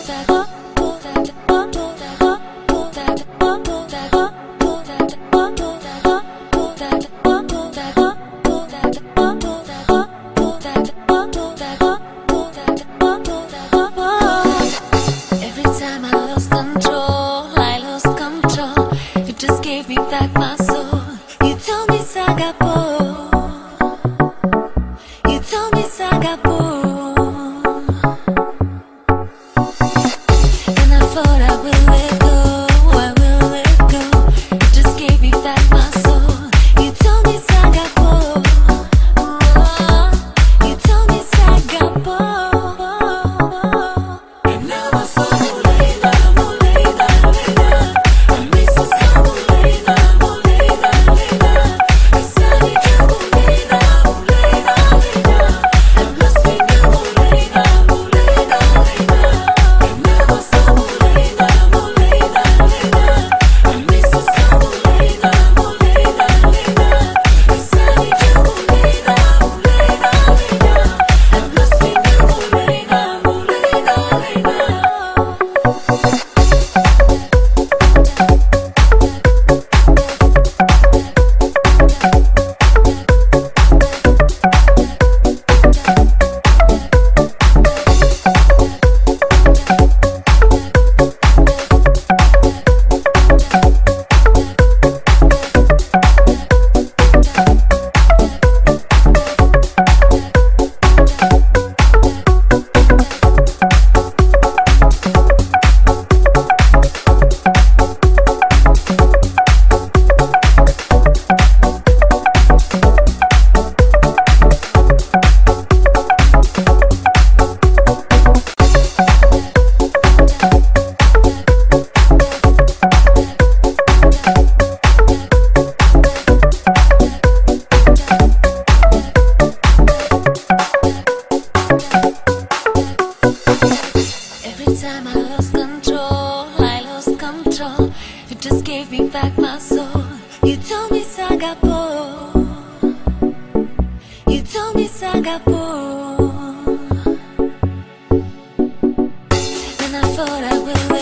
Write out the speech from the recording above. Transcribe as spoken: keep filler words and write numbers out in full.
Gave me back my soul. You told me Sagapo. You told me Sagapo. And I thought I will let go. I will let go. You just gave me back my soul. You told me Sagapo. Oh, you told me Sagapo. And now I saw Mulena, Mulena, Mulena. I miss the sun. You just gave me back my soul. You told me Sagapo. You told me Sagapo. And I thought I will